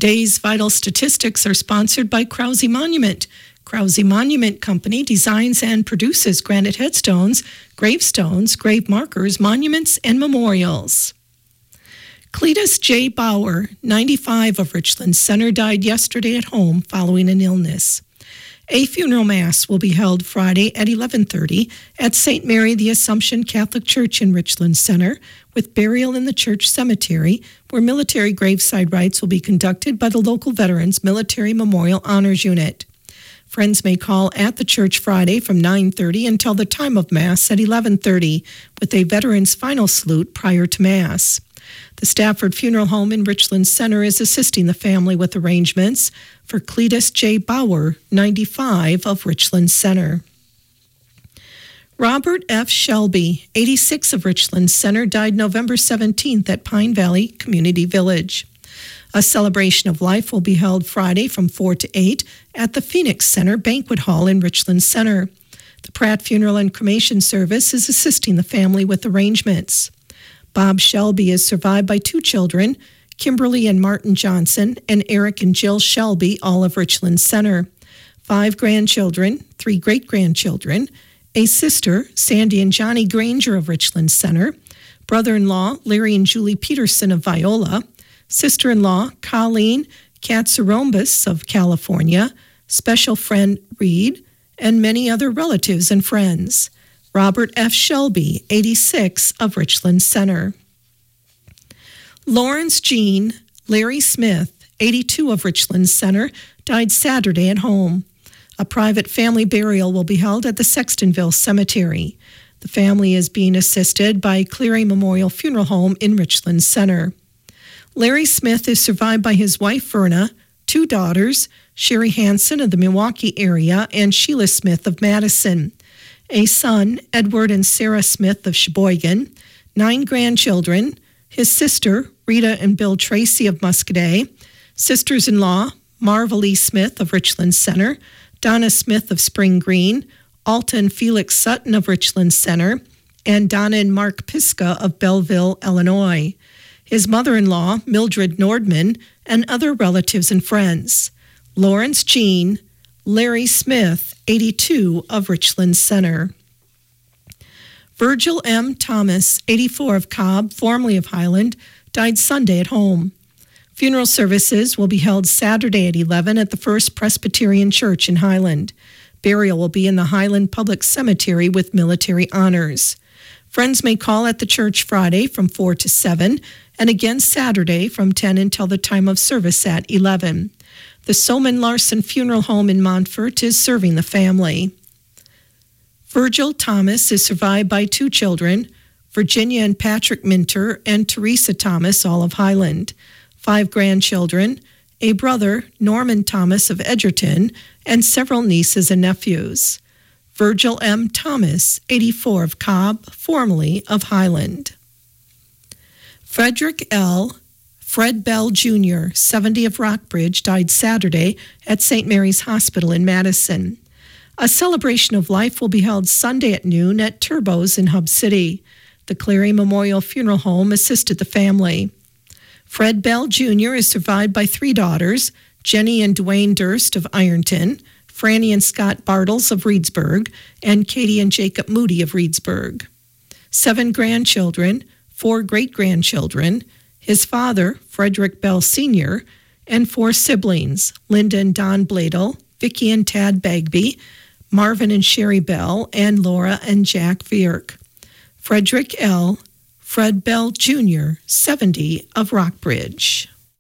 Today's vital statistics are sponsored by Krause Monument. Krause Monument Company designs and produces granite headstones, gravestones, grave markers, monuments, and memorials. Cletus J. Bauer, 95 of Richland Center, died yesterday at home following an illness. A funeral mass will be held Friday at 11:30 at St. Mary the Assumption Catholic Church in Richland Center, with burial in the church cemetery, where military graveside rites will be conducted by the local Veterans Military Memorial Honors Unit. Friends may call at the church Friday from 9:30 until the time of Mass at 11:30, with a veteran's final salute prior to Mass. The Stafford Funeral Home in Richland Center is assisting the family with arrangements for Cletus J. Bauer, 95 of Richland Center. Robert F. Shelby, 86 of Richland Center, died November 17th at Pine Valley Community Village. A celebration of life will be held Friday from 4 to 8 at the Phoenix Center Banquet Hall in Richland Center. The Pratt Funeral and Cremation Service is assisting the family with arrangements. Bob Shelby is survived by 2 children, Kimberly and Martin Johnson, and Eric and Jill Shelby, all of Richland Center. 5 grandchildren, 3 great-grandchildren, a sister, Sandy and Johnny Granger of Richland Center, brother-in-law, Larry and Julie Peterson of Viola, sister-in-law, Colleen Katsarombis of California, special friend Reed, and many other relatives and friends. Robert F. Shelby, 86 of Richland Center. Lawrence Jean Larry Smith, 82 of Richland Center, died Saturday at home. A private family burial will be held at the Sextonville Cemetery. The family is being assisted by Cleary Memorial Funeral Home in Richland Center. Larry Smith is survived by his wife, Verna, 2 daughters, Sherry Hansen of the Milwaukee area and Sheila Smith of Madison, a son, Edward and Sarah Smith of Sheboygan, 9 grandchildren, his sister, Rita and Bill Tracy of Muscadet, sisters-in-law, Marvel E. Smith of Richland Center, Donna Smith of Spring Green, Alta and Felix Sutton of Richland Center, and Donna and Mark Piska of Belleville, Illinois, his mother-in-law, Mildred Nordman, and other relatives and friends. Lawrence Jean Larry Smith, 82 of Richland Center. Virgil M. Thomas, 84 of Cobb, formerly of Highland, died Sunday at home. Funeral services will be held Saturday at 11 at the First Presbyterian Church in Highland. Burial will be in the Highland Public Cemetery with military honors. Friends may call at the church Friday from 4 to 7 and again Saturday from 10 until the time of service at 11. The Soman Larson Funeral Home in Montfort is serving the family. Virgil Thomas is survived by 2 children, Virginia and Patrick Minter and Teresa Thomas, all of Highland, 5 grandchildren, a brother, Norman Thomas of Edgerton, and several nieces and nephews. Virgil M. Thomas, 84 of Cobb, formerly of Highland. Frederick L. Fred Bell Jr., 70 of Rockbridge, died Saturday at St. Mary's Hospital in Madison. A celebration of life will be held Sunday at noon at Turbo's in Hub City. The Cleary Memorial Funeral Home assisted the family. Fred Bell Jr. is survived by 3 daughters, Jenny and Dwayne Durst of Ironton, Franny and Scott Bartles of Reedsburg, and Katie and Jacob Moody of Reedsburg. 7 grandchildren, 4 great-grandchildren, his father, Frederick Bell Sr., and 4 siblings, Linda and Don Bladel, Vicki and Tad Bagby, Marvin and Sherry Bell, and Laura and Jack Vierk. Frederick L. Fred Bell Jr., 70 of Rockbridge.